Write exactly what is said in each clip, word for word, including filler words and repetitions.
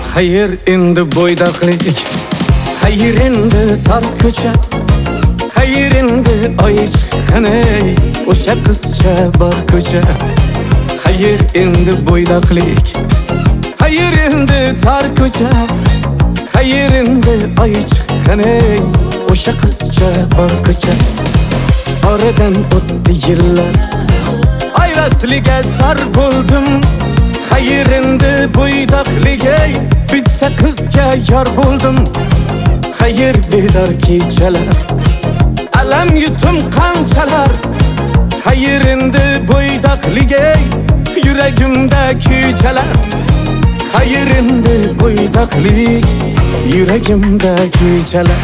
Hayır endi bo'ydoqlik, hayır endi tor ko'cha, hayır endi oy chiqqanay o'sha qizcha bor ko'cha. Hayır endi bo'ydoqlik, hayır endi tor ko'cha, hayır endi oy chiqqanay o'sha qizcha bor ko'cha. Oradan o'tdi yillar, ayrasliga sar bo'ldim. Hayır endi bo'ydoqliga bitta qizga yor bo'ldim. Hayır bedor kechalar, alam yutum qanchalar. Hayır endi bo'ydoqliga yuragimda kuychalar. Hayır endi bo'ydoqlik yuragimda kuychalar.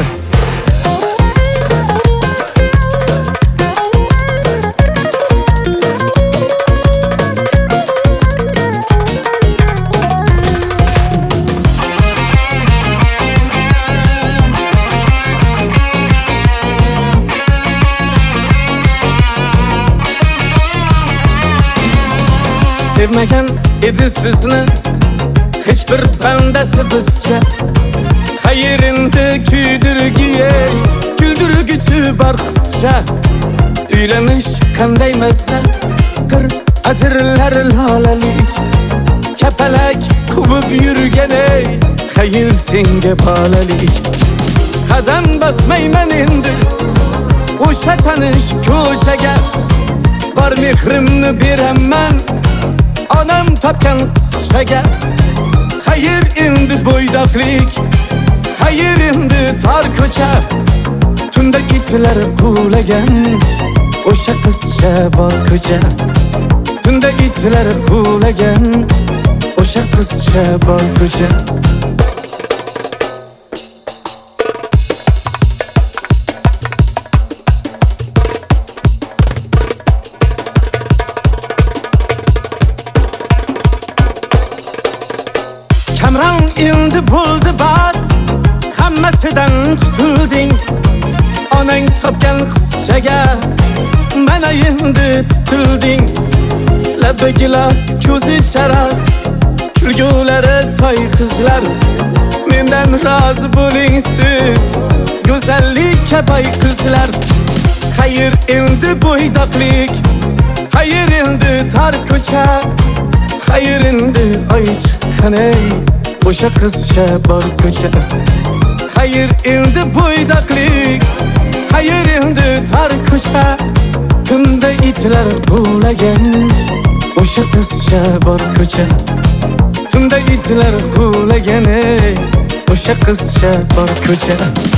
Sevmagan edi sizni hech bir bandasi bizcha. Hayır endi kuydirgiye kuldirgichi bor qizcha. Uylanish qanday massa, qir atirlar lolalik, kapalak quvib yurganay hayır senga bolalik. Qadam bosmayman endi o'sha tanish ko'chaga, bor mehrimni beraman onam topgan qizchaga. Hayır endi bo'ydoqlik, hayır endi tor ko'cha, tunda itlar quvlagan o'sha qizcha bor ko'cha. Tunda itlar quvlagan o'sha qizcha bor ko'cha. Kamron endi bo'ldi bas, hammasidan qutulding. Onang topgan qizchaga mana endi tutilding. Labi gilos, ko'zi charos, kulgulari soy qizlar. Mendan rozi bo'ling siz, go'zallikka boy qizlar. Hayır endi bo'ydoqlik, hayır endi tor ko'cha, hayır endi oy chiqqanay o'sha qizcha bor ko'cha. Hayır endi bo'ydoqlik, hayır endi tor ko'cha, tunda itlar quvlagan o'sha qizcha bor ko'cha. Tunda itlar quvlagan o'sha qizcha bor ko'cha.